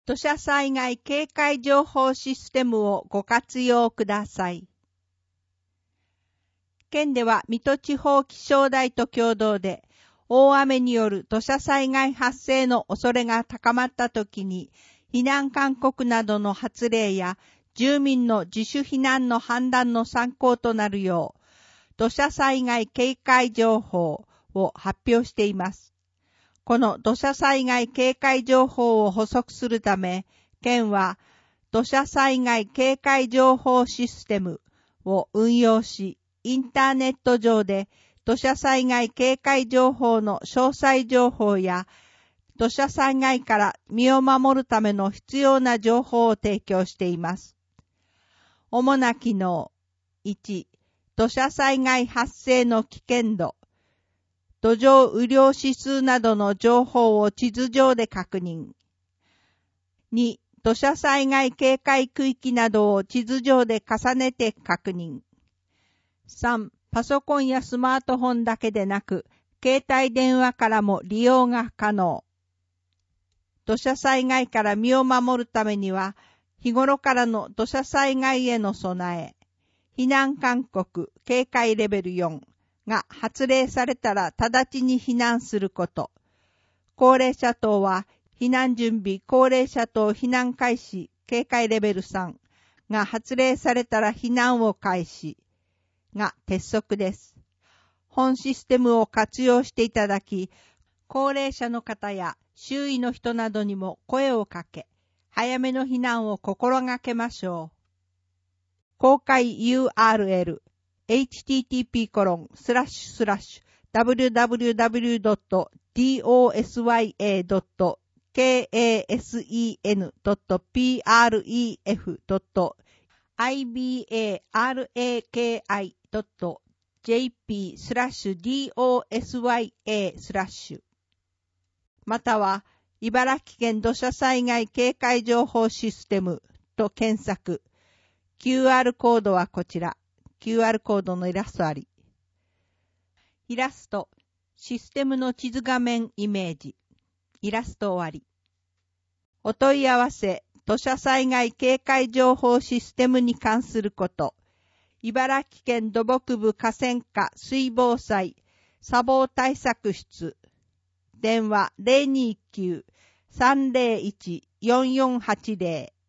土砂災害警戒情報システムをご活用ください。県では水戸地方気象台と共同で、大雨による土砂災害発生の恐れが高まったときに、避難勧告などの発令や住民の自主避難の判断の参考となるよう、土砂災害警戒情報を発表しています。この土砂災害警戒情報を補足するため、県は土砂災害警戒情報システムを運用し、インターネット上で土砂災害警戒情報の詳細情報や土砂災害から身を守るための必要な情報を提供しています。主な機能。1、土砂災害発生の危険度。土壌雨量指数などの情報を地図上で確認。2、土砂災害警戒区域などを地図上で重ねて確認。3、パソコンやスマートフォンだけでなく、携帯電話からも利用が可能。土砂災害から身を守るためには、日頃からの土砂災害への備え、避難勧告警戒レベル4が発令されたら直ちに避難すること。高齢者等は避難準備高齢者等避難開始警戒レベル3が発令されたら避難を開始が鉄則です。本システムを活用していただき、高齢者の方や周囲の人などにも声をかけ、早めの避難を心がけましょう。公開 URL http://www.dosya.kasen.pref.ibk.jp/dosya/ または、茨城県土砂災害警戒情報システムと検索。QR コードはこちら。QR コードのイラストあり。イラスト、システムの地図画面イメージ。イラスト終わり。お問い合わせ、土砂災害警戒情報システムに関すること。茨城県土木部河川課水防災砂防対策室。電話 029-301-4480